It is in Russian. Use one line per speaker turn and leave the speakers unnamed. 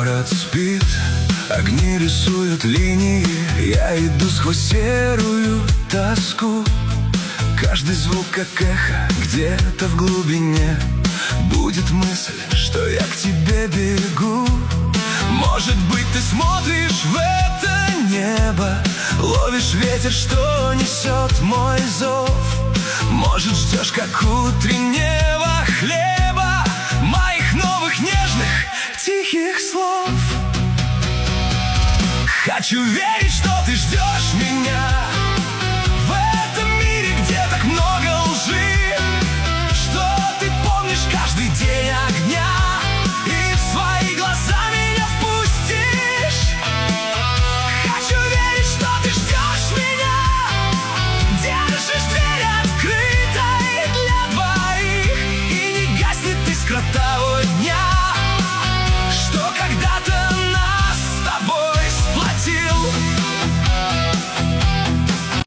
Город спит, огни рисуют линии. Я иду сквозь серую тоску. Каждый звук как эхо где-то в глубине. Будет мысль, что я к тебе бегу. Может быть, ты смотришь в это небо, ловишь ветер, что несет мой зов. Может, ждешь, как утреннего хлеба, моих новых нежных тихих слов. Хочу верить, что ты ждешь меня,